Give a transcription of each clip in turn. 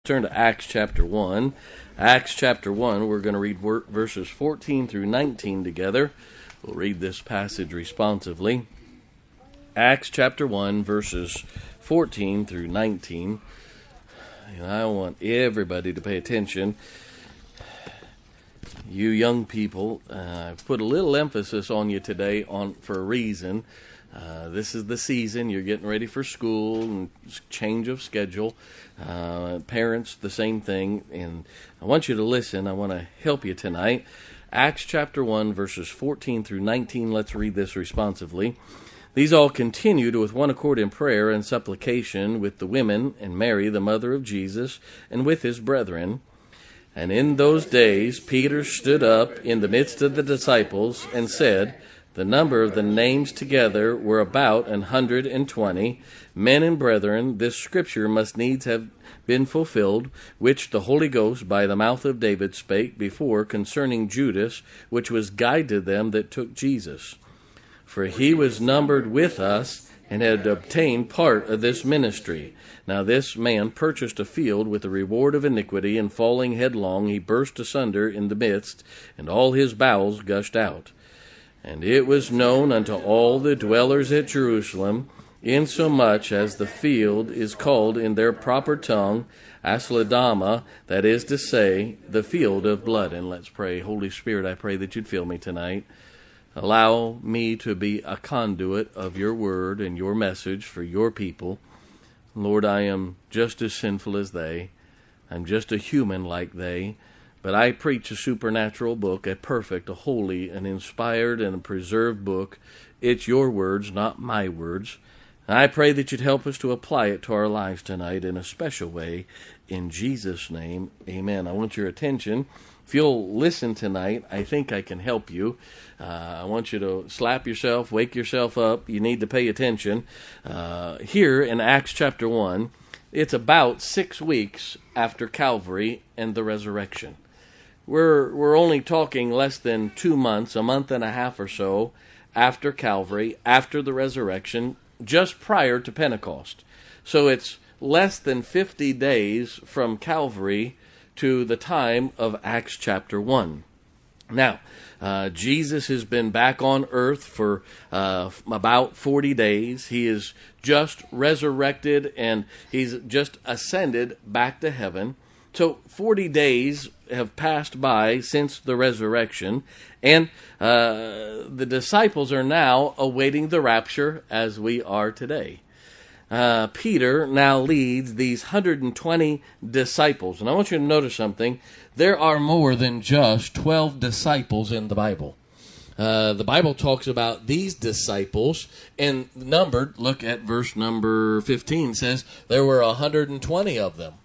turn to Acts chapter 1. Acts chapter 1, we're going to read verses 14 through 19 together. We'll read this passage responsively. Acts chapter 1, verses 14 through 19. And I want everybody to pay attention. You young people, I've put a little emphasis on you today for a reason. This is the season. You're getting ready for school and change of schedule. Parents, the same thing. And I want you to listen. I want to help you tonight. Acts chapter 1, verses 14 through 19. Let's read this responsively. These all continued with one accord in prayer and supplication with the women and Mary, the mother of Jesus, and with his brethren. And in those days Peter stood up in the midst of the disciples and said, the number of the names together were about 120. Men and brethren, this scripture must needs have been fulfilled, which the Holy Ghost by the mouth of David spake before concerning Judas, which was guide to them that took Jesus. For he was numbered with us, and had obtained part of this ministry. Now this man purchased a field with the reward of iniquity, and falling headlong he burst asunder in the midst, and all his bowels gushed out. And it was known unto all the dwellers at Jerusalem, insomuch as the field is called in their proper tongue, Asladama, that is to say, the field of blood. And let's pray. Holy Spirit, I pray that you'd fill me tonight. Allow me to be a conduit of your word and your message for your people. Lord, I am just as sinful as they. I'm just a human like they. But I preach a supernatural book, a perfect, a holy, an inspired, and a preserved book. It's your words, not my words. And I pray that you'd help us to apply it to our lives tonight in a special way. In Jesus' name, amen. I want your attention. If you'll listen tonight, I think I can help you. I want you to slap yourself, wake yourself up. You need to pay attention. Here in Acts chapter 1, it's about 6 weeks after Calvary and the resurrection. We're only talking less than 2 months, a month and a half or so, after Calvary, after the resurrection, just prior to Pentecost. So it's less than 50 days from Calvary to the time of Acts chapter 1. Now, Jesus has been back on earth for about 40 days. He is just resurrected and he's just ascended back to heaven. So 40 days have passed by since the resurrection, and the disciples are now awaiting the rapture as we are today. Peter now leads these 120 disciples. And I want you to notice something. There are more than just 12 disciples in the Bible. The Bible talks about these disciples, and numbered, look at verse number 15, says there were 120 of them.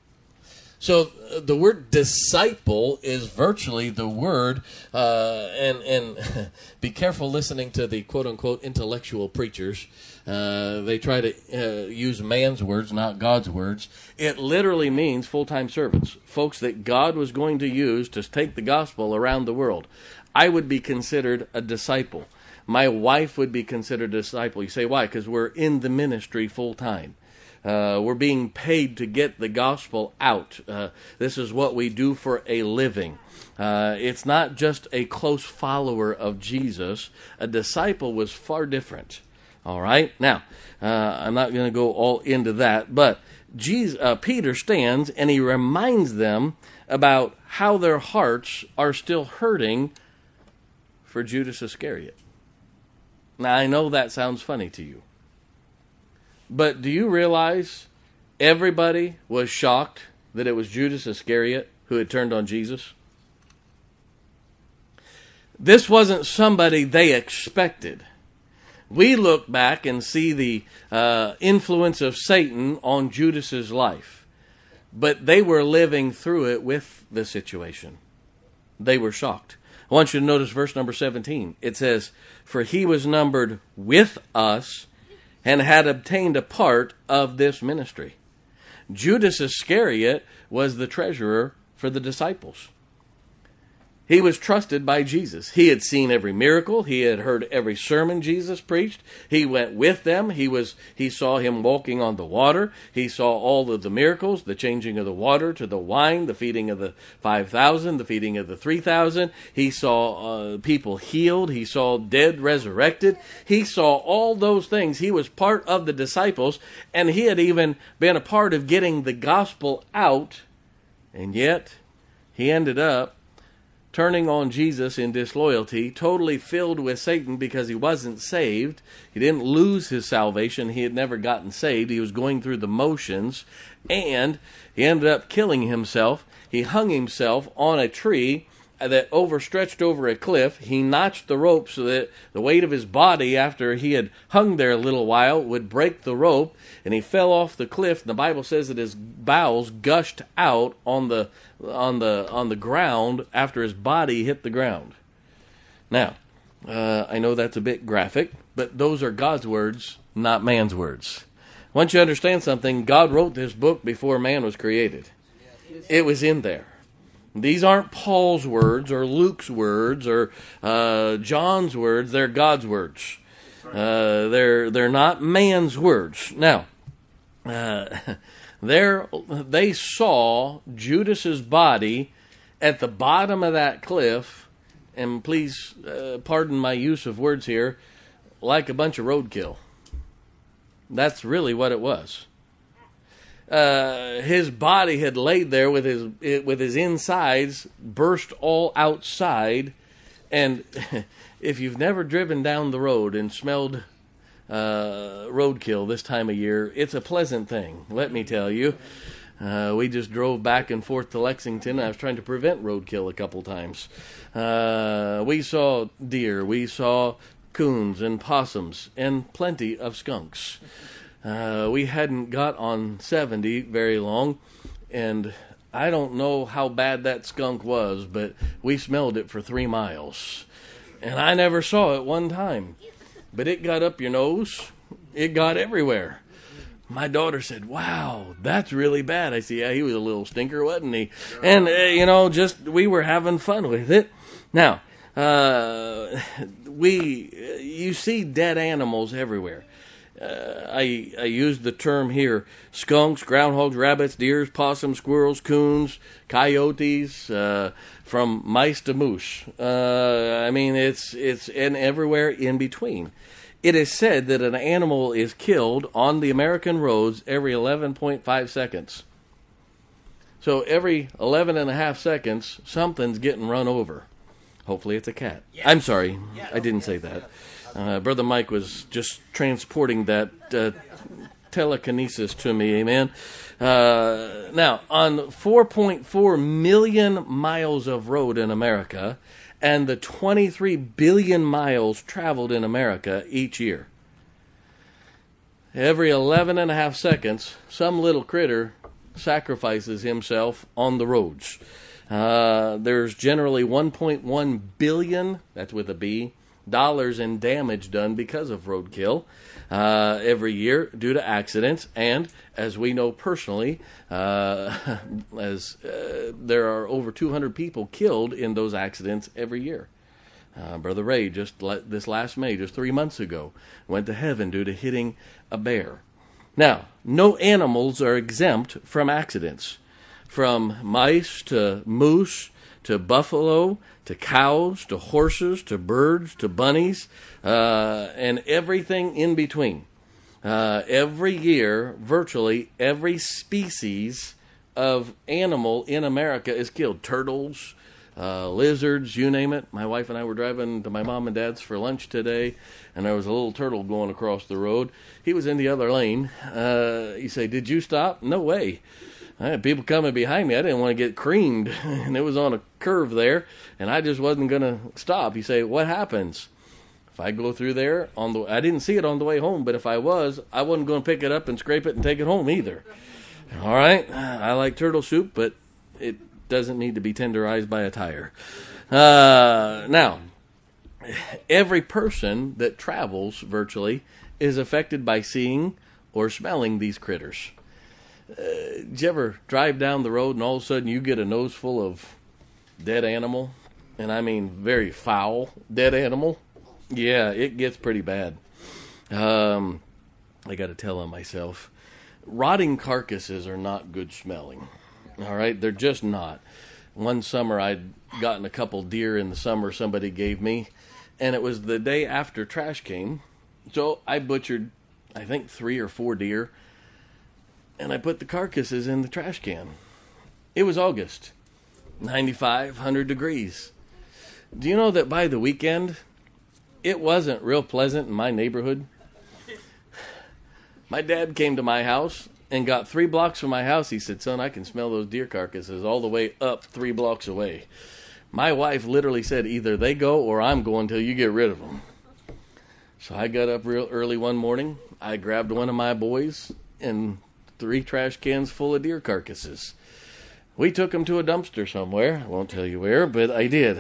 So the word disciple is virtually the word, and be careful listening to the quote-unquote intellectual preachers. They try to use man's words, not God's words. It literally means full-time servants, folks that God was going to use to take the gospel around the world. I would be considered a disciple. My wife would be considered a disciple. You say, why? Because we're in the ministry full-time. We're being paid to get the gospel out. This is what we do for a living. It's not just a close follower of Jesus. A disciple was far different. All right? Now, I'm not going to go all into that, but Peter stands and he reminds them about how their hearts are still hurting for Judas Iscariot. Now, I know that sounds funny to you. But do you realize everybody was shocked that it was Judas Iscariot who had turned on Jesus? This wasn't somebody they expected. We look back and see the influence of Satan on Judas's life. But they were living through it with the situation. They were shocked. I want you to notice verse number 17. It says, for he was numbered with us and had obtained a part of this ministry. Judas Iscariot was the treasurer for the disciples. He was trusted by Jesus. He had seen every miracle. He had heard every sermon Jesus preached. He went with them. He saw him walking on the water. He saw all of the miracles, the changing of the water to the wine, the feeding of the 5,000, the feeding of the 3,000. He saw people healed. He saw dead resurrected. He saw all those things. He was part of the disciples, and he had even been a part of getting the gospel out. And yet, he ended up turning on Jesus in disloyalty, totally filled with Satan because he wasn't saved. He didn't lose his salvation. He had never gotten saved. He was going through the motions, and he ended up killing himself. He hung himself on a tree that overstretched over a cliff. He notched the rope so that the weight of his body, after he had hung there a little while, would break the rope, and he fell off the cliff. And the Bible says that his bowels gushed out on the ground after his body hit the ground. Now, I know that's a bit graphic, but those are God's words, not man's words. Once you understand something, God wrote this book before man was created. It was in there. These aren't Paul's words or Luke's words or John's words. They're God's words. They're not man's words. Now, they saw Judas's body at the bottom of that cliff, and please pardon my use of words here, like a bunch of roadkill. That's really what it was. His body had laid there with his insides burst all outside, and if you've never driven down the road and smelled roadkill this time of year, it's a pleasant thing, let me tell you. We just drove back and forth to Lexington. I was trying to prevent roadkill a couple times. We saw deer, we saw coons and possums, and plenty of skunks. We hadn't got on 70 very long, and I don't know how bad that skunk was, but we smelled it for 3 miles. And I never saw it one time. But it got up your nose. It got everywhere. My daughter said, "Wow, that's really bad." I said, "Yeah, he was a little stinker, wasn't he?" And, we were having fun with it. Now, you see dead animals everywhere. I used the term here: skunks, groundhogs, rabbits, deers, possums, squirrels, coons, coyotes, from mice to moose. It's and everywhere in between. It is said that an animal is killed on the American roads every 11.5 seconds. So every 11.5 seconds, something's getting run over. Hopefully it's a cat. Yeah. I'm sorry, I didn't say that. Brother Mike was just transporting that telekinesis to me, amen. Now, on 4.4 million miles of road in America, and the 23 billion miles traveled in America each year, every 11.5 seconds, some little critter sacrifices himself on the roads. There's generally 1.1 billion, that's with a B, dollars in damage done because of roadkill every year due to accidents, and as we know personally, there are over 200 people killed in those accidents every year. Brother Ray, this last May, just 3 months ago, went to heaven due to hitting a bear. Now, no animals are exempt from accidents, from mice to moose to buffalo, to cows, to horses, to birds, to bunnies, and everything in between. Every year, virtually every species of animal in America is killed. Turtles, lizards, you name it. My wife and I were driving to my mom and dad's for lunch today, and there was a little turtle going across the road. He was in the other lane. You say, "Did you stop?" No way. I had people coming behind me. I didn't want to get creamed, and it was on a curve there, and I just wasn't going to stop. You say, "What happens?" If I go through there, I didn't see it on the way home, but if I wasn't going to pick it up and scrape it and take it home either. All right? I like turtle soup, but it doesn't need to be tenderized by a tire. Now, every person that travels virtually is affected by seeing or smelling these critters. Did you ever drive down the road and all of a sudden you get a nose full of dead animal? and I mean very foul, dead animal, yeah, it gets pretty bad. I got to tell on myself. Rotting carcasses are not good smelling. All right, they're just not. One summer I'd gotten a couple deer in the summer somebody gave me, and it was the day after trash came. So I butchered, I think, 3 or 4 deer, and I put the carcasses in the trash can. It was August, 95, 100 degrees. Do you know that by the weekend, it wasn't real pleasant in my neighborhood? My dad came to my house and got 3 blocks from my house. He said, "Son, I can smell those deer carcasses all the way up 3 blocks away." My wife literally said, "Either they go or I'm going till you get rid of them." So I got up real early one morning. I grabbed one of my boys and 3 trash cans full of deer carcasses. We took them to a dumpster somewhere. I won't tell you where, but I did.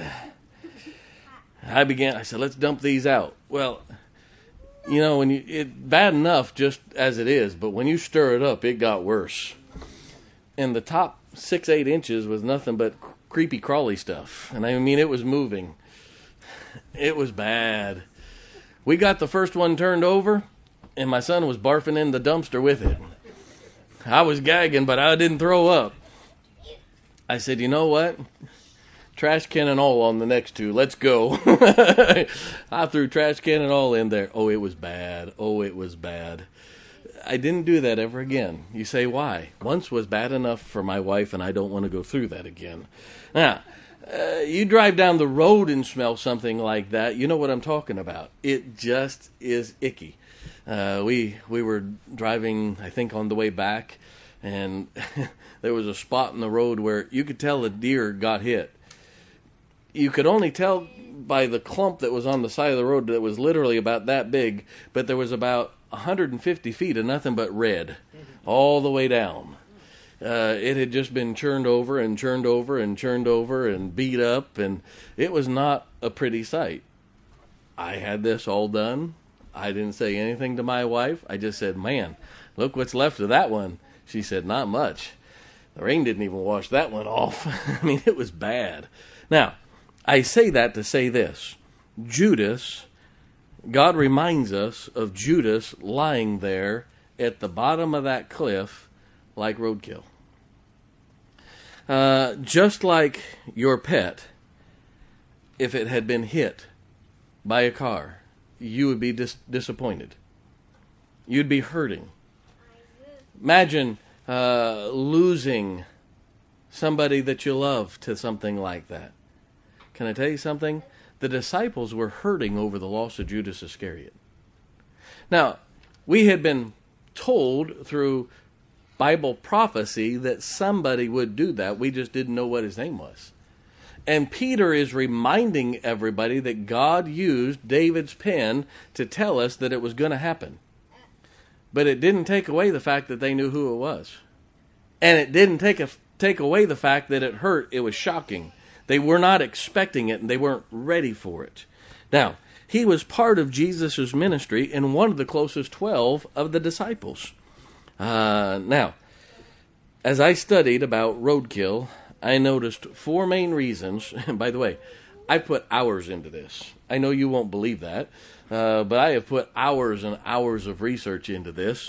I said, "Let's dump these out." Well, you know, bad enough just as it is, but when you stir it up, it got worse. And the top 6-8 inches was nothing but creepy crawly stuff. And I mean, it was moving. It was bad. We got the first one turned over, and my son was barfing in the dumpster with it. I was gagging, but I didn't throw up. I said, "You know what? Trash can and all on the next 2. Let's go." I threw trash can and all in there. Oh, it was bad. Oh, it was bad. I didn't do that ever again. You say, why? Once was bad enough for my wife, and I don't want to go through that again. Now, you drive down the road and smell something like that, you know what I'm talking about. It just is icky. We were driving, I think, on the way back, and there was a spot in the road where you could tell a deer got hit. You could only tell by the clump that was on the side of the road that was literally about that big, but there was about 150 feet of nothing but red all the way down. It had just been churned over and churned over and churned over and beat up, and it was not a pretty sight. I had this all done. I didn't say anything to my wife. I just said, "Man, look what's left of that one." She said, "Not much. The rain didn't even wash that one off." I mean, it was bad. Now, I say that to say this. Judas, God reminds us of Judas lying there at the bottom of that cliff like roadkill. Just like your pet, if it had been hit by a car, you would be disappointed. You'd be hurting. Imagine losing somebody that you love to something like that. Can I tell you something? The disciples were hurting over the loss of Judas Iscariot. Now, we had been told through Bible prophecy that somebody would do that. We just didn't know what his name was. And Peter is reminding everybody that God used David's pen to tell us that it was going to happen. But it didn't take away the fact that they knew who it was. And it didn't take away the fact that it hurt. It was shocking. They were not expecting it, and they weren't ready for it. Now, he was part of Jesus' ministry and one of the closest 12 of the disciples. Now, as I studied about roadkill, I noticed 4 main reasons. And by the way, I put hours into this. I know you won't believe that, but I have put hours and hours of research into this.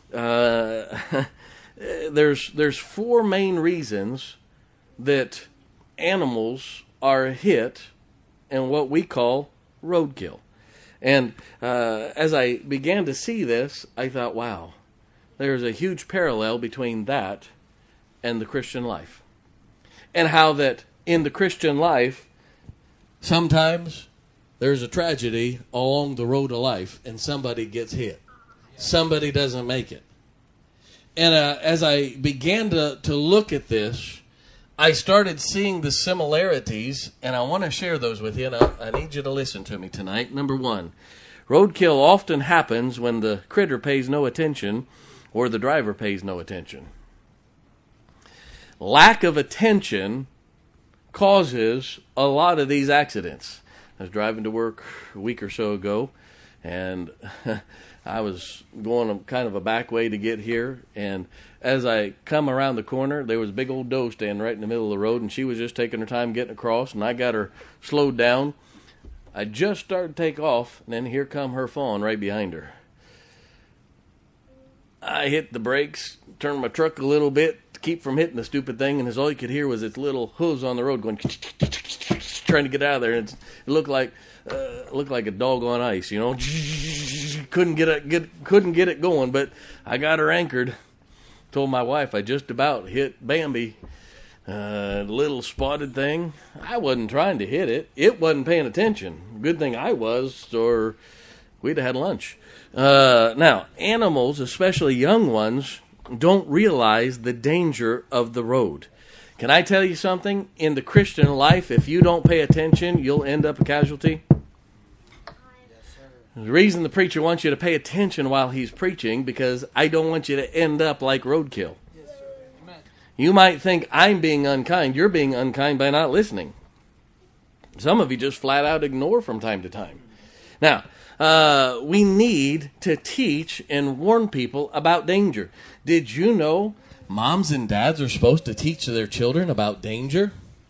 There's 4 main reasons that animals are hit in what we call roadkill. And as I began to see this, I thought, wow, there's a huge parallel between that and the Christian life. And how that in the Christian life, sometimes there's a tragedy along the road of life and somebody gets hit. Somebody doesn't make it. And as I began to look at this, I started seeing the similarities, and I want to share those with you, and I need you to listen to me tonight. Number 1, roadkill often happens when the critter pays no attention or the driver pays no attention. Lack of attention causes a lot of these accidents. I was driving to work a week or so ago, and I was going kind of a back way to get here, and as I come around the corner, there was a big old doe standing right in the middle of the road, and she was just taking her time getting across, and I got her slowed down. I just started to take off, and then here come her fawn right behind her. I hit the brakes, turned my truck a little bit to keep from hitting the stupid thing, and all you could hear was its little hooves on the road going, trying to get out of there. And it looked like a dog on ice, you know. Couldn't get it going, but I got her anchored. Told my wife I just about hit Bambi, little spotted thing. I wasn't trying to hit it. It wasn't paying attention. Good thing I was, or we'd have had lunch. Now, animals, especially young ones, don't realize the danger of the road. Can I tell you something? In the Christian life, if you don't pay attention, you'll end up a casualty. The reason the preacher wants you to pay attention while he's preaching, because I don't want you to end up like roadkill. Yes, sir. Amen. You might think I'm being unkind. You're being unkind by not listening. Some of you just flat out ignore from time to time. Now, we need to teach and warn people about danger. Did you know moms and dads are supposed to teach their children about danger?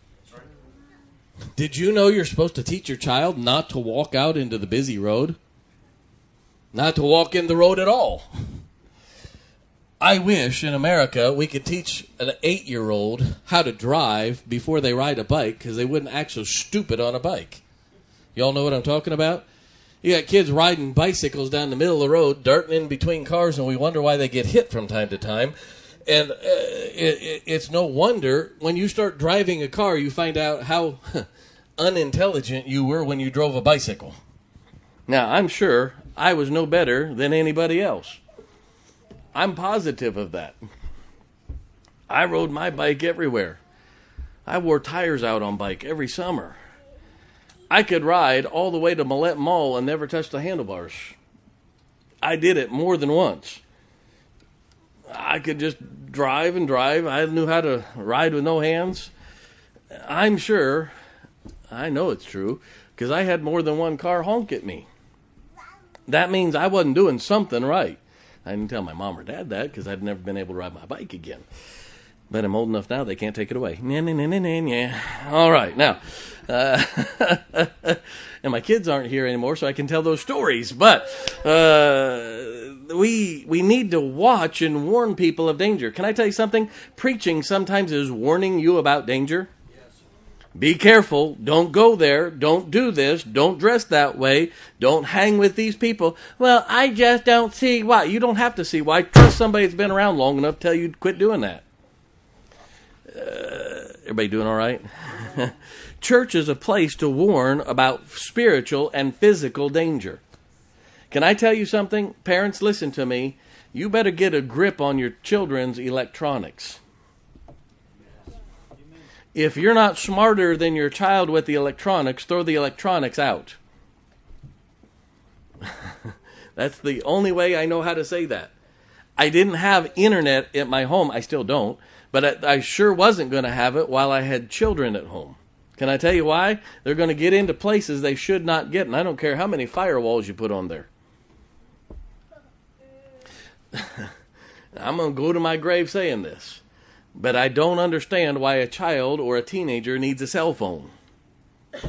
Did you know you're supposed to teach your child not to walk out into the busy road? Not to walk in the road at all. I wish in America we could teach an 8-year-old how to drive before they ride a bike, because they wouldn't act so stupid on a bike. Y'all know what I'm talking about? You got kids riding bicycles down the middle of the road, darting in between cars, and we wonder why they get hit from time to time. And it's no wonder when you start driving a car, you find out how unintelligent you were when you drove a bicycle. Now, I'm sure I was no better than anybody else. I'm positive of that. I rode my bike everywhere. I wore tires out on bike every summer. I could ride all the way to Millette Mall and never touch the handlebars. I did it more than once. I could just drive and drive. I knew how to ride with no hands. I'm sure, I know it's true, because I had more than one car honk at me. That means I wasn't doing something right. I didn't tell my mom or dad that, because I'd never been able to ride my bike again. But I'm old enough now, they can't take it away. All right, now, and my kids aren't here anymore, so I can tell those stories. But we need to watch and warn people of danger. Can I tell you something? Preaching sometimes is warning you about danger. Be careful. Don't go there. Don't do this. Don't dress that way. Don't hang with these people. Well, I just don't see why. You don't have to see why. Trust somebody that's been around long enough to tell you to quit doing that. Everybody doing all right? Church is a place to warn about spiritual and physical danger. Can I tell you something? Parents, listen to me. You better get a grip on your children's electronics. If you're not smarter than your child with the electronics, throw the electronics out. That's the only way I know how to say that. I didn't have internet at my home. I still don't. But I sure wasn't going to have it while I had children at home. Can I tell you why? They're going to get into places they should not get, and I don't care how many firewalls you put on there. I'm going to go to my grave saying this. But I don't understand why a child or a teenager needs a cell phone. Amen.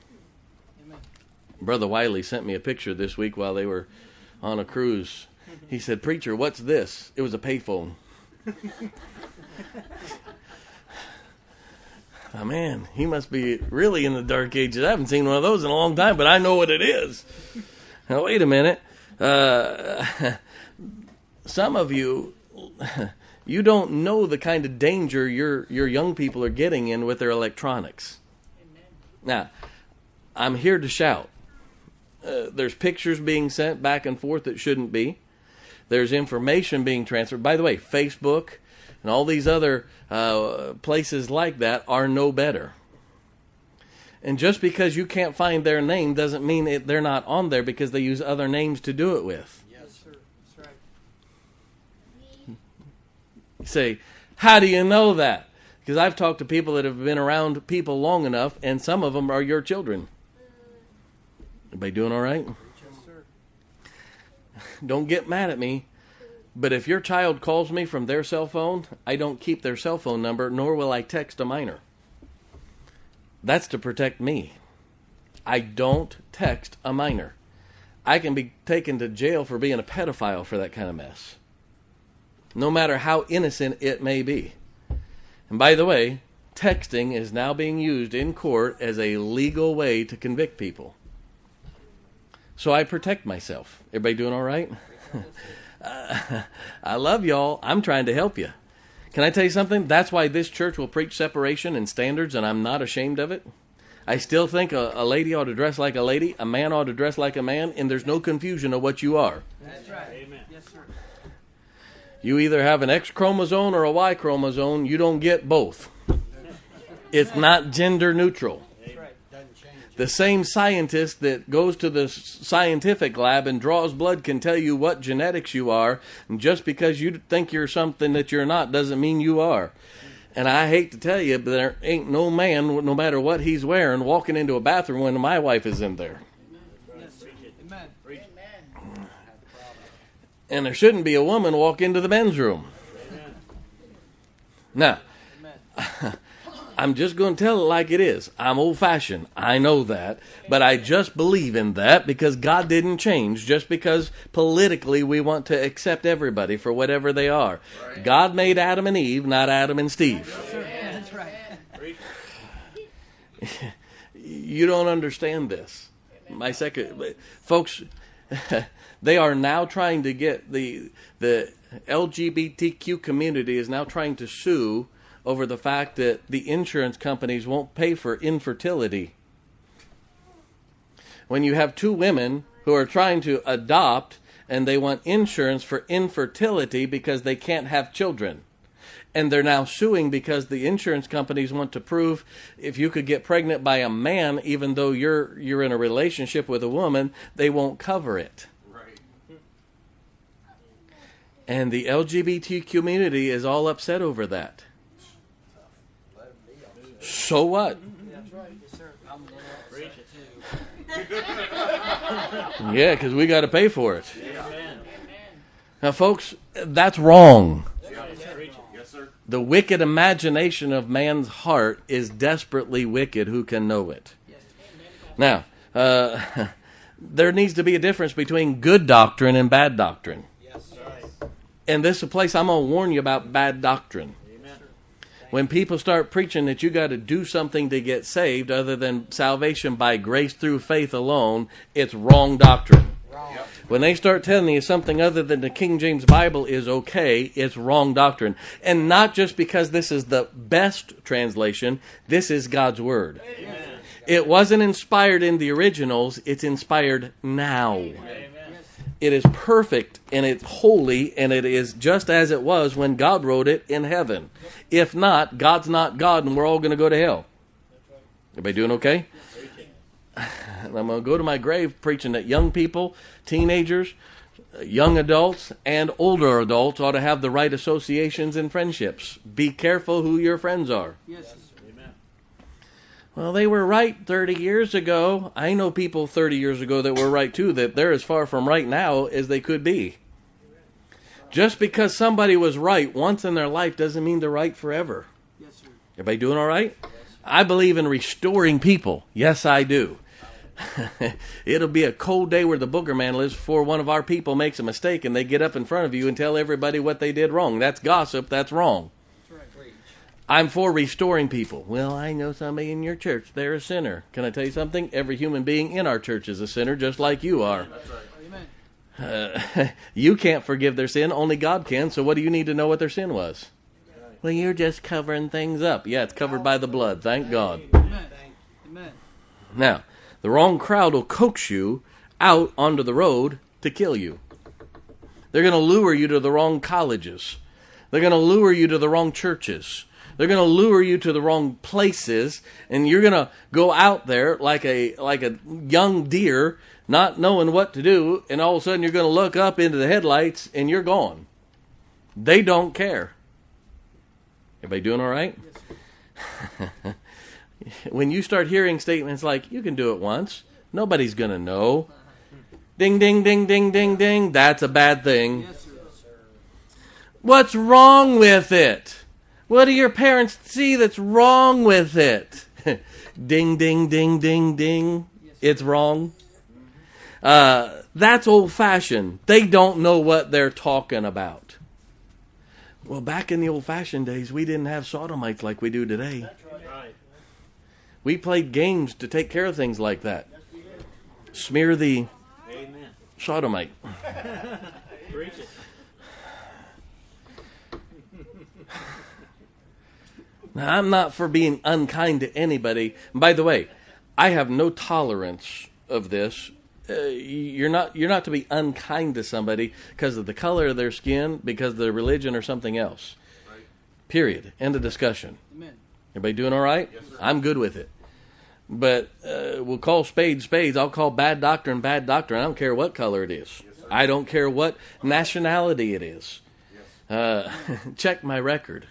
Brother Wiley sent me a picture this week while they were on a cruise. He said, "Preacher, what's this?" It was a payphone. Oh, man, he must be really in the dark ages. I haven't seen one of those in a long time, but I know what it is. Now, wait a minute. Some of you... You don't know the kind of danger your young people are getting in with their electronics. Amen. Now, I'm here to shout. There's pictures being sent back and forth that shouldn't be. There's information being transferred. By the way, Facebook and all these other places like that are no better. And just because you can't find their name doesn't mean they're not on there, because they use other names to do it with. Say, how do you know that? Because I've talked to people that have been around people long enough, and some of them are your children. Everybody doing all right? don't get mad at me, but if your child calls me from their cell phone, I don't keep their cell phone number, nor will I text a minor. That's to protect me. I don't text a minor. I can be taken to jail for being a pedophile for that kind of mess, no matter how innocent it may be. And by the way, texting is now being used in court as a legal way to convict people. So I protect myself. Everybody doing all right? I love y'all. I'm trying to help you. Can I tell you something? That's why this church will preach separation and standards, and I'm not ashamed of it. I still think a lady ought to dress like a lady, a man ought to dress like a man, and there's no confusion of what you are. That's right. Amen. Yes, sir. You either have an X chromosome or a Y chromosome. You don't get both. It's not gender neutral. The same scientist that goes to the scientific lab and draws blood can tell you what genetics you are. And just because you think you're something that you're not doesn't mean you are. And I hate to tell you, but there ain't no man, no matter what he's wearing, walking into a bathroom when my wife is in there. Amen. And there shouldn't be a woman walk into the men's room. Now, I'm just going to tell it like it is. I'm old-fashioned. I know that. But I just believe in that because God didn't change just because politically we want to accept everybody for whatever they are. Right. God made Adam and Eve, not Adam and Steve. That's right. You don't understand this. My second, folks, they are now trying to get the LGBTQ community is now trying to sue over the fact that the insurance companies won't pay for infertility. When you have two women who are trying to adopt and they want insurance for infertility because they can't have children. And they're now suing because the insurance companies want to prove if you could get pregnant by a man, even though you're in a relationship with a woman, they won't cover it. Right. And the LGBT community is all upset over that. So what? Yeah, because we got to pay for it. Now, folks, that's wrong. The wicked imagination of man's heart is desperately wicked. Who can know it? Now, there needs to be a difference between good doctrine and bad doctrine. And this is a place I'm going to warn you about bad doctrine. When people start preaching that you got to do something to get saved other than salvation by grace through faith alone, it's wrong doctrine. Yep. When they start telling you something other than the King James Bible is okay, it's wrong doctrine. And not just because this is the best translation, this is God's Word. Amen. It wasn't inspired in the originals, it's inspired now. Amen. It is perfect, and it's holy, and it is just as it was when God wrote it in heaven. If not, God's not God, and we're all going to go to hell. Everybody doing okay? I'm going to go to my grave preaching that young people, teenagers, young adults, and older adults ought to have the right associations and friendships. Be careful who your friends are. Yes. Well, they were right 30 years ago. I know people 30 years ago that were right too, that they're as far from right now as they could be. Just because somebody was right once in their life doesn't mean they're right forever. Yes, sir. Everybody doing all right? Yes. I believe in restoring people. Yes, I do. It'll be a cold day where the booger man lives before one of our people makes a mistake and they get up in front of you and tell everybody what they did wrong. That's gossip. That's wrong. I'm for restoring people. Well, I know somebody in your church. They're a sinner. Can I tell you something? Every human being in our church is a sinner, just like you are. You can't forgive their sin. Only God can. So what do you need to know what their sin was? Well, you're just covering things up. Yeah, it's covered by the blood. Thank God. Amen. Now, the wrong crowd will coax you out onto the road to kill you. They're going to lure you to the wrong colleges. They're going to lure you to the wrong churches. They're going to lure you to the wrong places, and you're going to go out there like a young deer, not knowing what to do, and all of a sudden you're going to look up into the headlights, and you're gone. They don't care. Everybody doing all right? Yes. When you start hearing statements like, you can do it once, nobody's going to know. Ding, ding, ding, ding, ding, ding. That's a bad thing. Yes, sir. What's wrong with it? What do your parents see that's wrong with it? Ding, ding, ding, ding, ding. It's wrong. That's old-fashioned. They don't know what they're talking about. Well, back in the old-fashioned days, we didn't have sodomites like we do today. Right. We played games to take care of things like that. Smear the Amen. sodomite. Preach it. Now, I'm not for being unkind to anybody. And by the way, I have no tolerance of this. You're not to be unkind to somebody because of the color of their skin, because of their religion, or something else. Right. Period. End of discussion. Amen. Everybody doing all right? Yes, sir. I'm good with it. But we'll call spades spades. I'll call bad doctrine bad doctrine. I don't care what color it is. Yes, sir. I don't care what nationality it is. Yes. Check my record.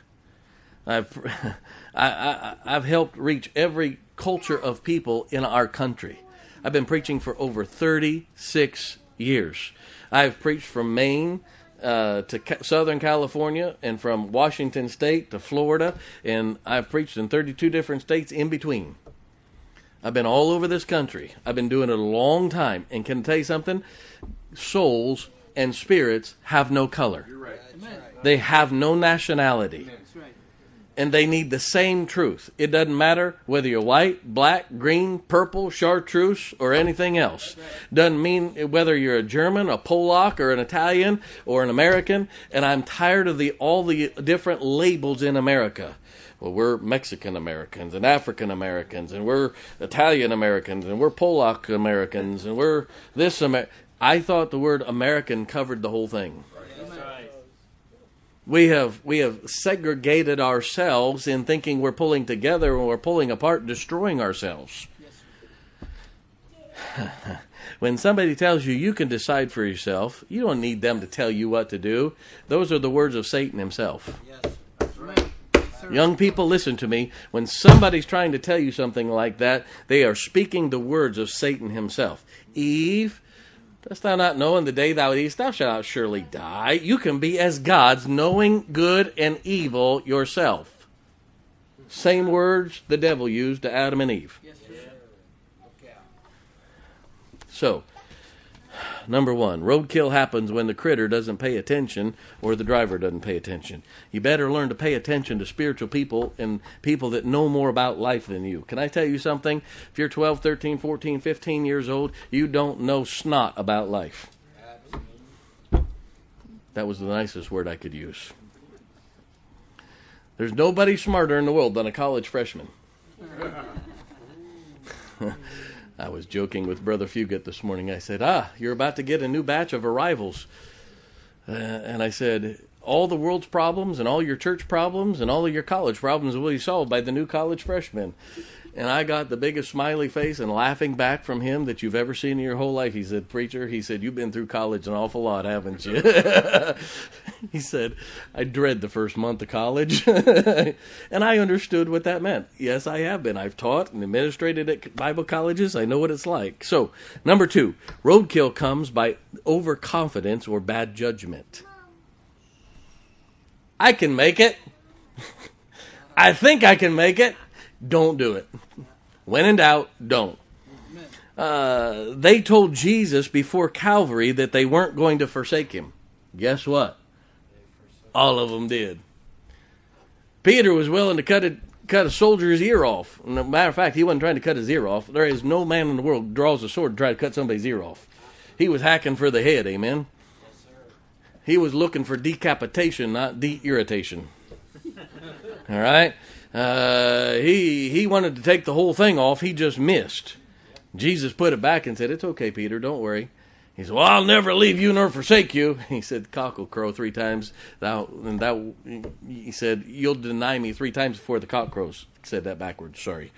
I've helped reach every culture of people in our country. I've been preaching for over 36 years. I've preached from Maine to Southern California, and from Washington State to Florida, and I've preached in 32 different states in between. I've been all over this country. I've been doing it a long time, and can I tell you something? Souls and spirits have no color. You're right. Amen. They have no nationality. That's right. And they need the same truth. It doesn't matter whether you're white, black, green, purple, chartreuse, or anything else. Doesn't mean whether you're a German, a Polak, or an Italian, or an American. And I'm tired of all the different labels in America. Well, we're Mexican Americans and African Americans, and we're Italian Americans, and we're Polak Americans, and we're this American. I thought the word American covered the whole thing. That's right. We have segregated ourselves in thinking we're pulling together when we're pulling apart, destroying ourselves. Yes, When somebody tells you you can decide for yourself, you don't need them to tell you what to do. Those are the words of Satan himself. yes. That's right. Yes, sir. Young people, listen to me. When somebody's trying to tell you something like that, they are speaking the words of Satan himself. Eve, dost thou not know in the day thou eatest, thou shalt not surely die? You can be as gods, knowing good and evil yourself. Same words the devil used to Adam and Eve. Yes, sir. So, number one, roadkill happens when the critter doesn't pay attention or the driver doesn't pay attention. You better learn to pay attention to spiritual people and people that know more about life than you. Can I tell you something? If you're 12, 13, 14, 15 years old, you don't know snot about life. That was the nicest word I could use. There's nobody smarter in the world than a college freshman. I was joking with Brother Fugit this morning. I said, you're about to get a new batch of arrivals. And I said, all the world's problems and all your church problems and all of your college problems will be solved by the new college freshmen. And I got the biggest smiley face and laughing back from him that you've ever seen in your whole life. He said, preacher, he said, you've been through college an awful lot, haven't you? He said, I dread the first month of college. And I understood what that meant. Yes, I have been. I've taught and administrated at Bible colleges. I know what it's like. So, number two, roadkill comes by overconfidence or bad judgment. I can make it. I think I can make it. Don't do it. When in doubt, don't. They told Jesus before Calvary that they weren't going to forsake him. Guess what? All of them did. Peter was willing to cut a soldier's ear off. As a matter of fact, he wasn't trying to cut his ear off. There is no man in the world who draws a sword to try to cut somebody's ear off. He was hacking for the head, amen? He was looking for decapitation, not de-irritation. All right? He wanted to take the whole thing off. He just missed. Jesus put it back and said, it's okay, Peter, don't worry. He said, well, I'll never leave you nor forsake you. He said, cock will crow 3 times. He said, you'll deny me 3 times before the cock crows. He said that backwards, sorry.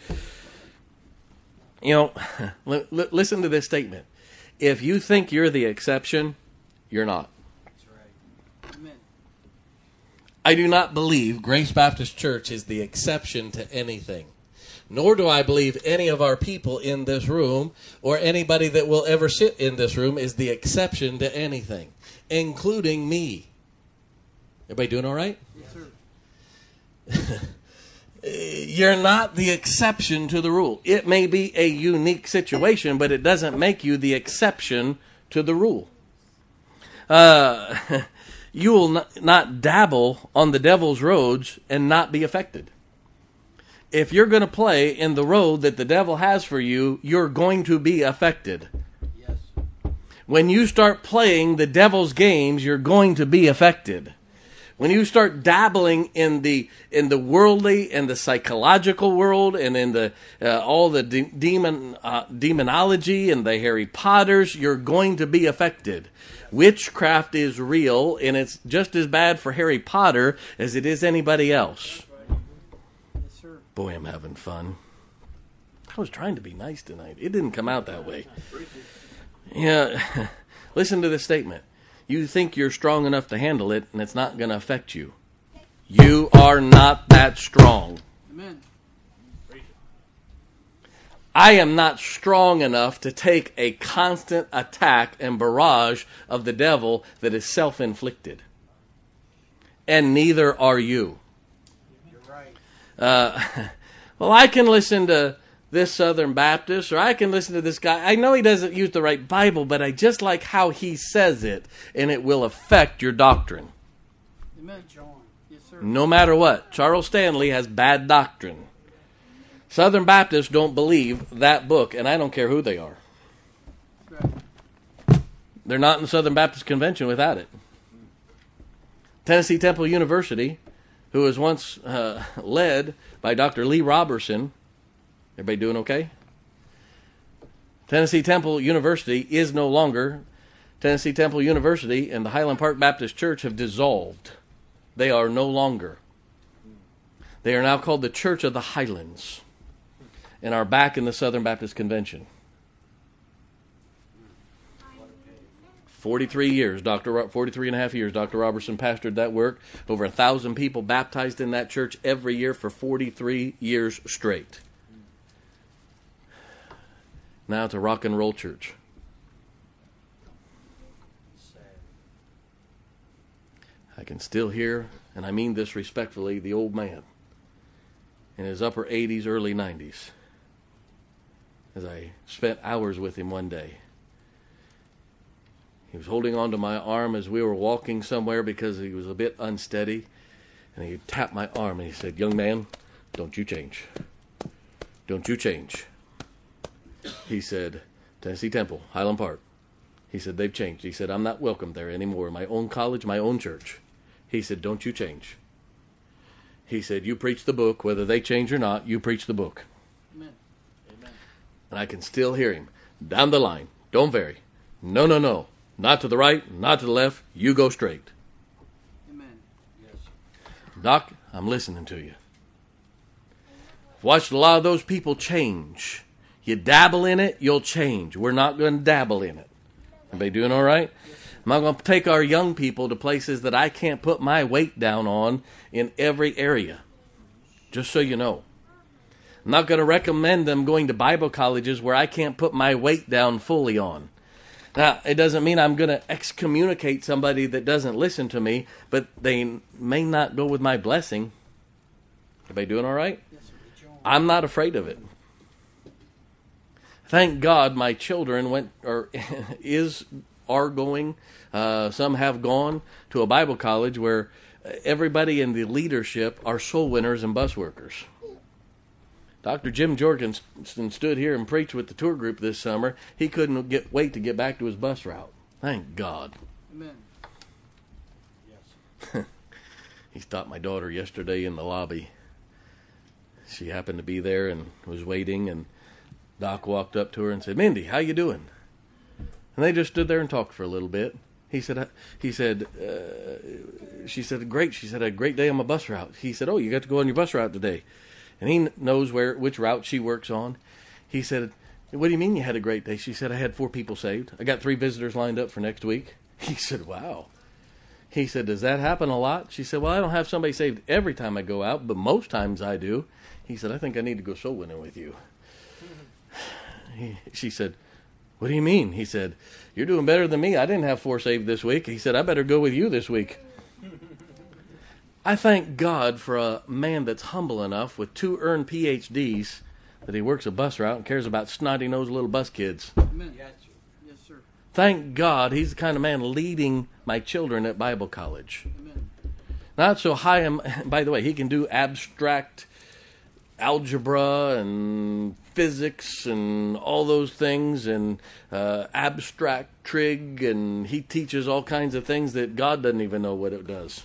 You know, listen to this statement. If you think you're the exception, you're not. Amen. I do not believe Grace Baptist Church is the exception to anything. Nor do I believe any of our people in this room or anybody that will ever sit in this room is the exception to anything, including me. Everybody doing all right? Yes, sir. You're not the exception to the rule. It may be a unique situation, but it doesn't make you the exception to the rule. You will not dabble on the devil's roads and not be affected. If you're going to play in the road that the devil has for you, you're going to be affected. Yes. When you start playing the devil's games, you're going to be affected. When you start dabbling in the worldly and the psychological world and in the all the demonology and the Harry Potters, you're going to be affected. Witchcraft is real, and it's just as bad for Harry Potter as it is anybody else. Yes, sir. Boy, I'm having fun. I was trying to be nice tonight. It didn't come out that way. Yeah, listen to this statement. You think you're strong enough to handle it, and it's not going to affect you. You are not that strong. Amen. I am not strong enough to take a constant attack and barrage of the devil that is self-inflicted. And neither are you. You're right. Well, I can listen to this Southern Baptist, or I can listen to this guy. I know he doesn't use the right Bible, but I just like how he says it, and it will affect your doctrine. Amen, John. Yes, sir. No matter what. Charles Stanley has bad doctrine. Southern Baptists don't believe that book, and I don't care who they are. That's right. They're not in the Southern Baptist Convention without it. Tennessee Temple University, who was once led by Dr. Lee Roberson. Everybody doing okay? Tennessee Temple University is no longer. Tennessee Temple University and the Highland Park Baptist Church have dissolved. They are no longer. They are now called the Church of the Highlands and are back in the Southern Baptist Convention. 43 years, 43 and a half years, Dr. Robertson pastored that work. Over 1,000 people baptized in that church every year for 43 years straight. Now it's a rock and roll church. I can still hear, and I mean this respectfully, the old man in his upper 80s, early 90s, as I spent hours with him one day. He was holding onto my arm as we were walking somewhere because he was a bit unsteady, and he tapped my arm and he said, "Young man, don't you change. Don't you change." He said, "Tennessee Temple, Highland Park." He said, "They've changed." He said, "I'm not welcome there anymore. My own college, my own church." He said, "Don't you change." He said, "You preach the book, whether they change or not, you preach the book." Amen. Amen. And I can still hear him. Down the line. Don't vary. No, no, no. Not to the right, not to the left. You go straight. Amen. Yes. Doc, I'm listening to you. I've watched a lot of those people change. You dabble in it, you'll change. We're not going to dabble in it. Everybody doing all right? I'm not going to take our young people to places that I can't put my weight down on in every area. Just so you know. I'm not going to recommend them going to Bible colleges where I can't put my weight down fully on. Now, it doesn't mean I'm going to excommunicate somebody that doesn't listen to me, but they may not go with my blessing. Everybody doing all right? Yes, sir. John. I'm not afraid of it. Thank God my children are going, some have gone to a Bible college where everybody in the leadership are soul winners and bus workers. Dr. Jim Jorgensen stood here and preached with the tour group this summer. He couldn't wait to get back to his bus route. Thank God. Amen. Yes. He stopped my daughter yesterday in the lobby. She happened to be there and was waiting, and Doc walked up to her and said, "Mindy, how you doing?" And they just stood there and talked for a little bit. She said, "Great." She said, "I had a great day on my bus route." He said, "Oh, you got to go on your bus route today." And he knows which route she works on. He said, "What do you mean you had a great day?" She said, "I had 4 people saved. I got 3 visitors lined up for next week." He said, "Wow." He said, "Does that happen a lot?" She said, "Well, I don't have somebody saved every time I go out, but most times I do." He said, I think I need to go soul winning with you. She said, what do you mean? He said, you're doing better than me. I didn't have 4 saved this week. He said, I better go with you this week. I thank God for a man that's humble enough with 2 earned PhDs that he works a bus route and cares about snotty-nosed little bus kids. Amen. Yes, sir. Thank God he's the kind of man leading my children at Bible college. Amen. Not so high, by the way, he can do abstract algebra and physics and all those things and abstract trig, and he teaches all kinds of things that God doesn't even know what it does.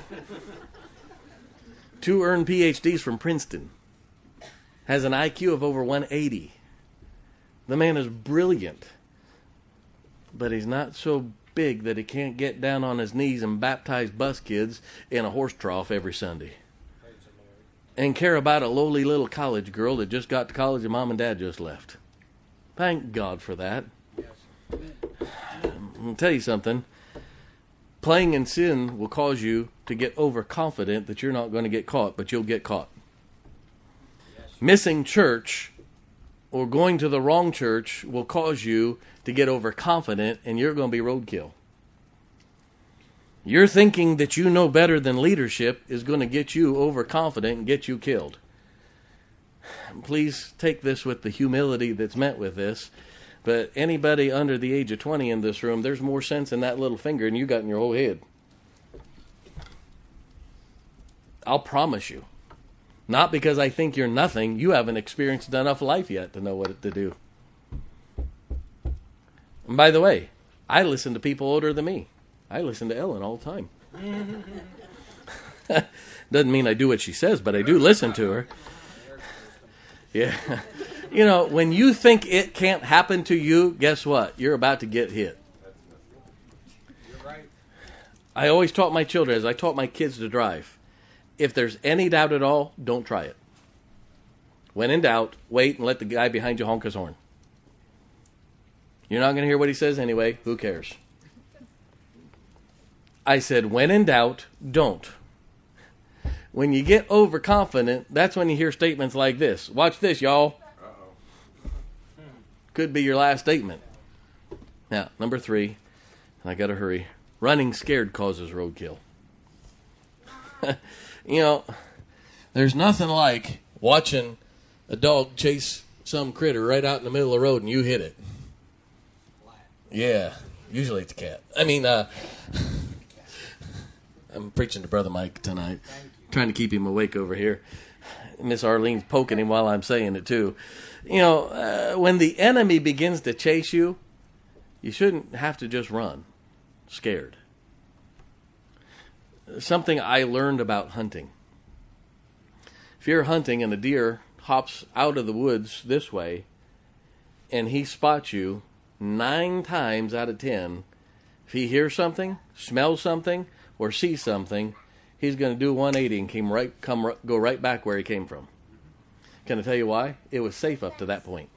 2 earned PhDs from Princeton. Has an IQ of over 180. The man is brilliant, but he's not so big that he can't get down on his knees and baptize bus kids in a horse trough every Sunday. And care about a lowly little college girl that just got to college and mom and dad just left. Thank God for that. I'm going to tell you something. Playing in sin will cause you to get overconfident that you're not going to get caught, but you'll get caught. Missing church or going to the wrong church will cause you to get overconfident, and you're going to be roadkill. You're thinking that you know better than leadership is going to get you overconfident and get you killed. Please take this with the humility that's meant with this. But anybody under the age of 20 in this room, there's more sense in that little finger than you got in your whole head. I'll promise you. Not because I think you're nothing. You haven't experienced enough life yet to know what to do. And by the way, I listen to people older than me. I listen to Ellen all the time. Doesn't mean I do what she says, but I do listen to her. Yeah. You know, when you think it can't happen to you, guess what? You're about to get hit. I always taught my children, as I taught my kids to drive, if there's any doubt at all, don't try it. When in doubt, wait and let the guy behind you honk his horn. You're not going to hear what he says anyway. Who cares? I said, when in doubt, don't. When you get overconfident, that's when you hear statements like this. Watch this, y'all. Could be your last statement. Now, number 3, and I got to hurry. Running scared causes roadkill. You know, there's nothing like watching a dog chase some critter right out in the middle of the road and you hit it. Yeah, usually it's a cat. I'm preaching to Brother Mike tonight, trying to keep him awake over here. Miss Arlene's poking him while I'm saying it too. You know, when the enemy begins to chase you, you shouldn't have to just run scared. Something I learned about hunting. If you're hunting and a deer hops out of the woods this way and he spots you, 9 times out of 10, if he hears something, smells something, or sees something, he's going to do 180 and go right back where he came from. Can I tell you why? It was safe up to that point.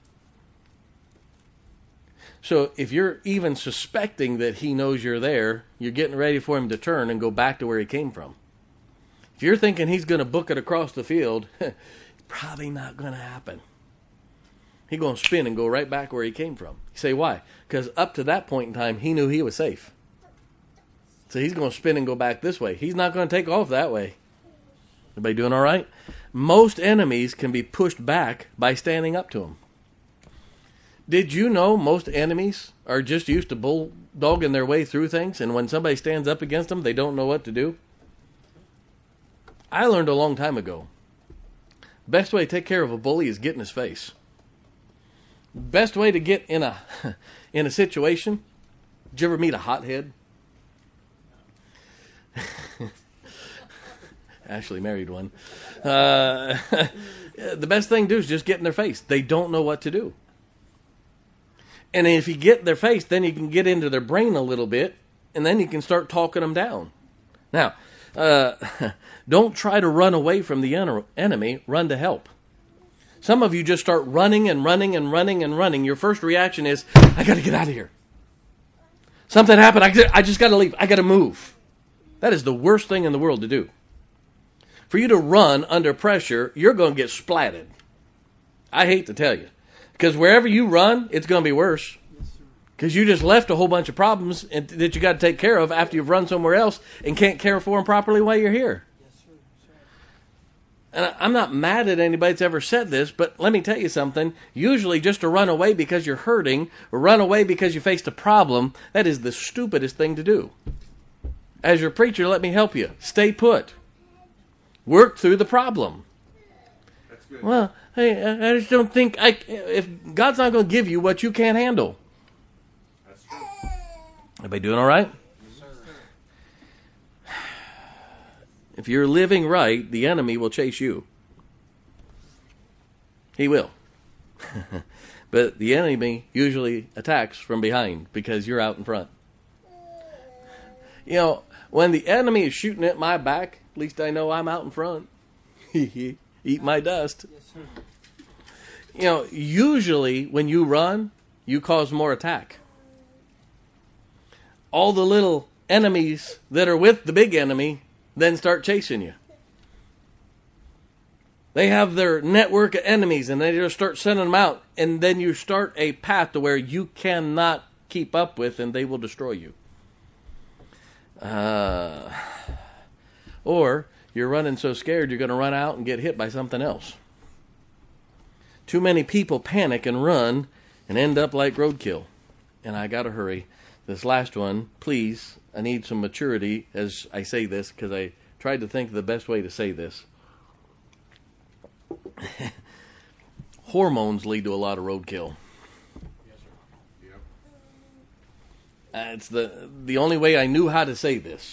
So if you're even suspecting that he knows you're there, you're getting ready for him to turn and go back to where he came from. If you're thinking he's going to book it across the field, probably not going to happen. He's going to spin and go right back where he came from. You say, why? Because up to that point in time, he knew he was safe. So he's going to spin and go back this way. He's not going to take off that way. Everybody doing all right? Most enemies can be pushed back by standing up to them. Did you know most enemies are just used to bulldogging their way through things, and when somebody stands up against them, they don't know what to do? I learned a long time ago, best way to take care of a bully is get in his face. Best way to get in a situation, did you ever meet a hothead? Ashley married one. The best thing to do is just get in their face. They don't know what to do. And if you get in their face, then you can get into their brain a little bit, and then you can start talking them down. Now, don't try to run away from the enemy. Run to help. Some of you just start running and running and running and running. Your first reaction is, I got to get out of here. Something happened. I just got to leave. I got to move. That is the worst thing in the world to do. For you to run under pressure, you're going to get splatted. I hate to tell you. Because wherever you run, it's going to be worse. Because you just left a whole bunch of problems that you got to take care of after you've run somewhere else and can't care for them properly while you're here. And I'm not mad at anybody that's ever said this, but let me tell you something. Usually just to run away because you're hurting or run away because you faced a problem, that is the stupidest thing to do. As your preacher, let me help you. Stay put. Work through the problem. That's good. Well, hey, I just don't think if God's not going to give you what you can't handle. That's true. Everybody doing all right? If you're living right, the enemy will chase you. He will. But the enemy usually attacks from behind because you're out in front. You know, when the enemy is shooting at my back, at least I know I'm out in front. Eat my dust. You know, usually when you run, you cause more attack. All the little enemies that are with the big enemy then start chasing you. They have their network of enemies and they just start sending them out. And then you start a path to where you cannot keep up with and they will destroy you. Or you're running so scared you're going to run out and get hit by something else. Too many people panic and run and end up like roadkill. And I got to hurry. This last one, please, I need some maturity as I say this because I tried to think of the best way to say this. Hormones lead to a lot of roadkill. It's the only way I knew how to say this.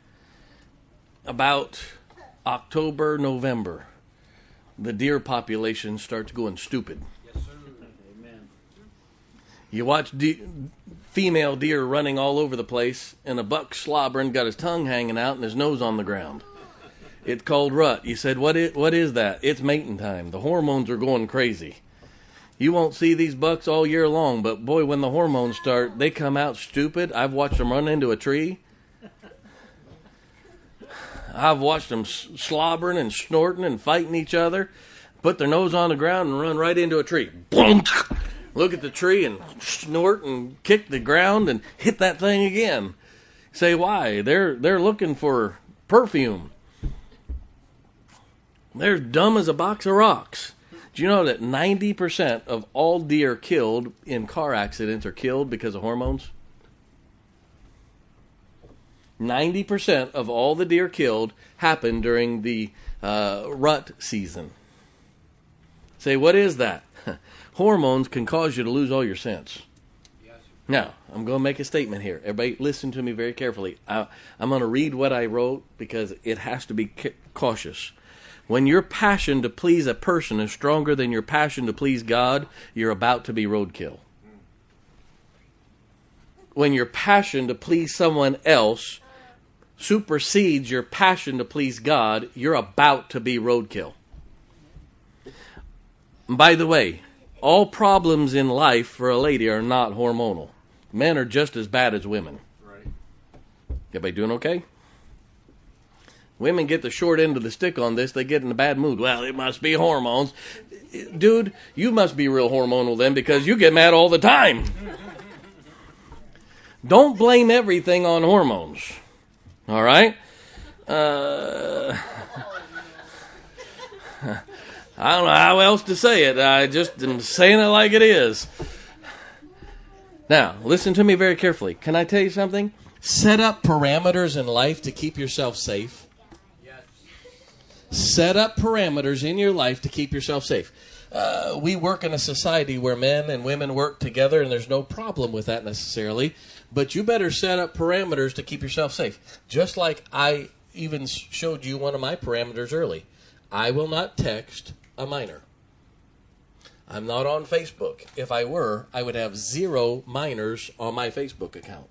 About October, November, the deer population starts going stupid. Amen. You watch female deer running all over the place, and a buck slobbering, got his tongue hanging out and his nose on the ground. It's called rut. You said, what is that? It's mating time. The hormones are going crazy. You won't see these bucks all year long, but boy, when the hormones start, they come out stupid. I've watched them run into a tree. I've watched them slobbering and snorting and fighting each other, put their nose on the ground and run right into a tree. Boom! Look at the tree and snort and kick the ground and hit that thing again. Say why? They're looking for perfume. They're dumb as a box of rocks. Do you know that 90% of all deer killed in car accidents are killed because of hormones? 90% of all the deer killed happen during the rut season. Say, what is that? Hormones can cause you to lose all your sense. Yes. Now, I'm going to make a statement here. Everybody listen to me very carefully. I'm going to read what I wrote because it has to be cautious. When your passion to please a person is stronger than your passion to please God, you're about to be roadkill. When your passion to please someone else supersedes your passion to please God, you're about to be roadkill. By the way, all problems in life for a lady are not hormonal. Men are just as bad as women. Right. Everybody doing okay? Women get the short end of the stick on this. They get in a bad mood. Well, it must be hormones. Dude, you must be real hormonal then because you get mad all the time. Don't blame everything on hormones. All right? I don't know how else to say it. I just am saying it like it is. Now, listen to me very carefully. Can I tell you something? Set up parameters in life to keep yourself safe. Yes. Set up parameters in your life to keep yourself safe. We work in a society where men and women work together, and there's no problem with that necessarily. But you better set up parameters to keep yourself safe. Just like I even showed you one of my parameters early. I will not text a minor. I'm not on Facebook. If I were, I would have 0 minors on my Facebook account.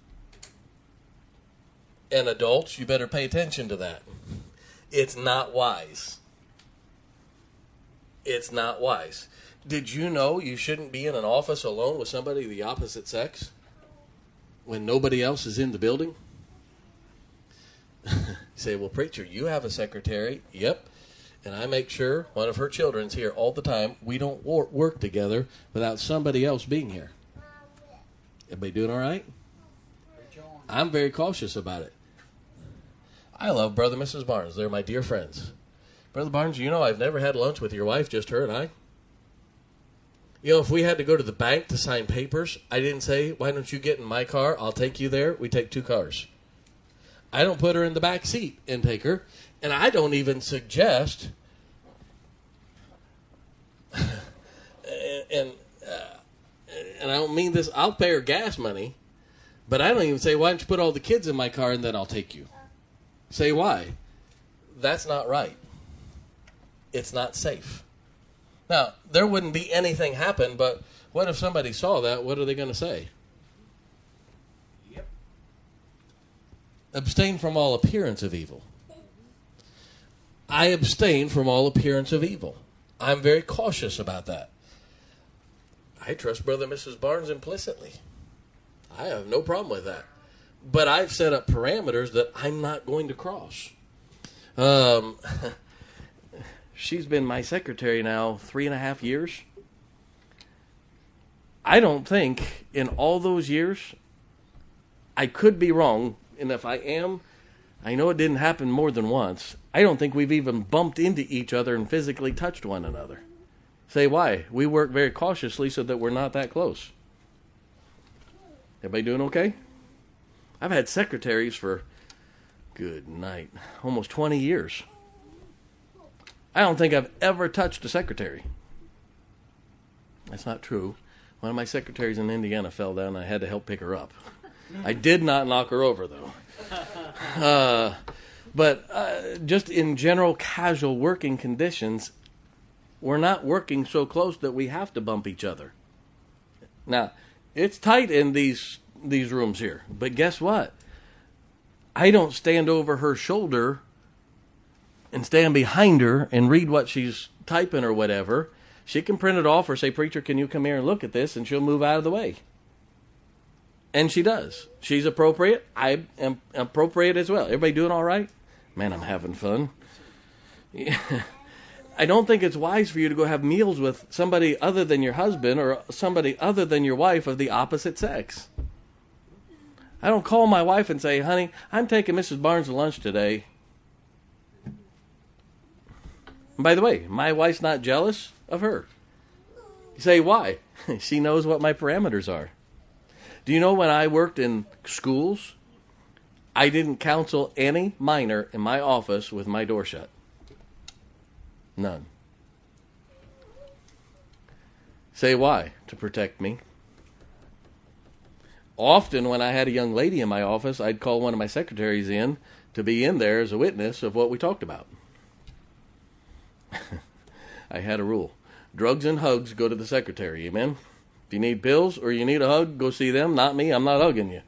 And adults, you better pay attention to that. It's not wise. It's not wise. Did you know you shouldn't be in an office alone with somebody of the opposite sex when nobody else is in the building? You say, well, preacher, you have a secretary. Yep. and I make sure one of her children's here all the time, we don't work together without somebody else being here. Everybody doing all right? I'm very cautious about it. I love Brother and Mrs. Barnes. They're my dear friends. Brother Barnes, you know I've never had lunch with your wife, just her and I. You know, if we had to go to the bank to sign papers, I didn't say, why don't you get in my car? I'll take you there. We take 2 cars. I don't put her in the back seat and take her. And I don't even suggest, and I don't mean this, I'll pay her gas money, but I don't even say, why don't you put all the kids in my car and then I'll take you. Say why? That's not right. It's not safe. Now, there wouldn't be anything happen, but what if somebody saw that? What are they going to say? Yep. Abstain from all appearance of evil. I abstain from all appearance of evil. I'm very cautious about that. I trust Brother and Mrs. Barnes implicitly. I have no problem with that. But I've set up parameters that I'm not going to cross. She's been my secretary now 3.5 years. I don't think in all those years, I could be wrong, and if I am, I know it didn't happen more than once. I don't think we've even bumped into each other and physically touched one another. Say why? We work very cautiously so that we're not that close. Everybody doing okay? I've had secretaries for, good night, almost 20 years. I don't think I've ever touched a secretary. That's not true. One of my secretaries in Indiana fell down and I had to help pick her up. I did not knock her over, though. But just in general casual working conditions, we're not working so close that we have to bump each other. Now, it's tight in these rooms here, but guess what? I don't stand over her shoulder and stand behind her and read what she's typing or whatever. She can print it off or say, preacher, can you come here and look at this? And she'll move out of the way. And she does. She's appropriate. I am appropriate as well. Everybody doing all right? Man, I'm having fun. Yeah. I don't think it's wise for you to go have meals with somebody other than your husband or somebody other than your wife of the opposite sex. I don't call my wife and say, honey, I'm taking Mrs. Barnes to lunch today. And by the way, my wife's not jealous of her. You say, why? She knows what my parameters are. Do you know when I worked in schools, I didn't counsel any minor in my office with my door shut? None. Say why? To protect me. Often when I had a young lady in my office, I'd call one of my secretaries in to be in there as a witness of what we talked about. I had a rule. Drugs and hugs go to the secretary, amen? If you need pills or you need a hug, go see them, not me. I'm not hugging you.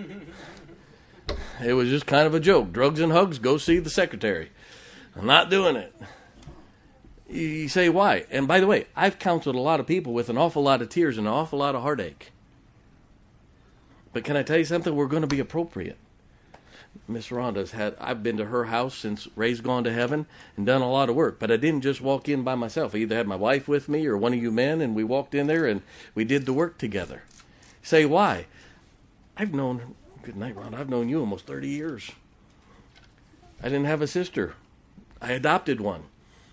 It was just kind of a joke. Drugs and hugs, go see the secretary. I'm not doing it. You say why? And by the way, I've counseled a lot of people with an awful lot of tears and an awful lot of heartache. But can I tell you something? We're going to be appropriate. Miss Rhonda's I've been to her house since Ray's gone to heaven and done a lot of work. But I didn't just walk in by myself. I either had my wife with me or one of you men, and we walked in there and we did the work together. Say why? Good night, Rhonda. I've known you almost 30 years. I didn't have a sister. I adopted one.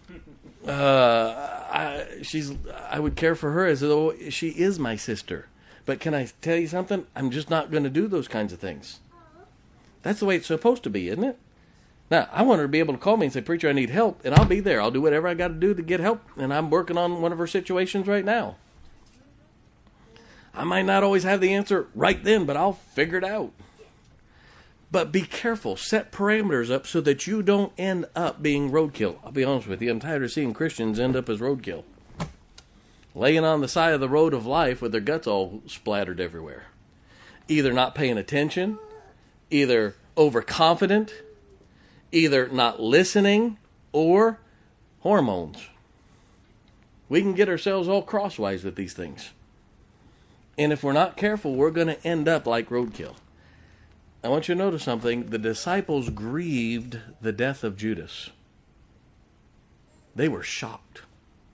I would care for her as though she is my sister. But can I tell you something? I'm just not going to do those kinds of things. That's the way it's supposed to be, isn't it? Now, I want her to be able to call me and say, preacher, I need help, and I'll be there. I'll do whatever I got to do to get help, and I'm working on one of her situations right now. I might not always have the answer right then, but I'll figure it out. But be careful. Set parameters up so that you don't end up being roadkill. I'll be honest with you. I'm tired of seeing Christians end up as roadkill. Laying on the side of the road of life with their guts all splattered everywhere. Either not paying attention, either overconfident, either not listening, or hormones. We can get ourselves all crosswise with these things. And if we're not careful, we're going to end up like roadkill. I want you to notice something. The disciples grieved the death of Judas. They were shocked.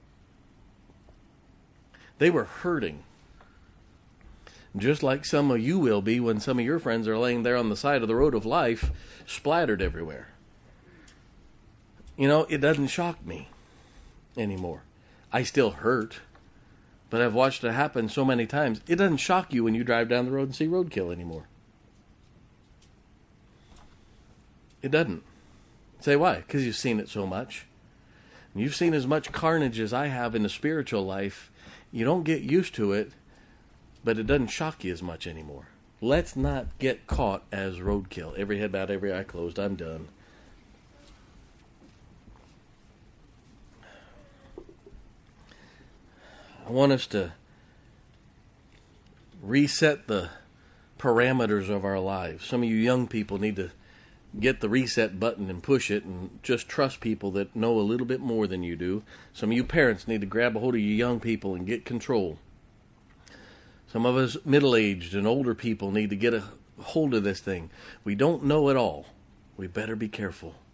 They were hurting. Just like some of you will be when some of your friends are laying there on the side of the road of life, splattered everywhere. You know, it doesn't shock me anymore. I still hurt, but I've watched it happen so many times. It doesn't shock you when you drive down the road and see roadkill anymore. It doesn't. Say why? Because you've seen it so much. You've seen as much carnage as I have in the spiritual life. You don't get used to it, but it doesn't shock you as much anymore. Let's not get caught as roadkill. Every head bowed, every eye closed. I'm done. I want us to reset the parameters of our lives. Some of you young people need to get the reset button and push it and just trust people that know a little bit more than you do. Some of you parents need to grab a hold of you young people and get control. Some of us middle-aged and older people need to get a hold of this thing. We don't know it all. We better be careful.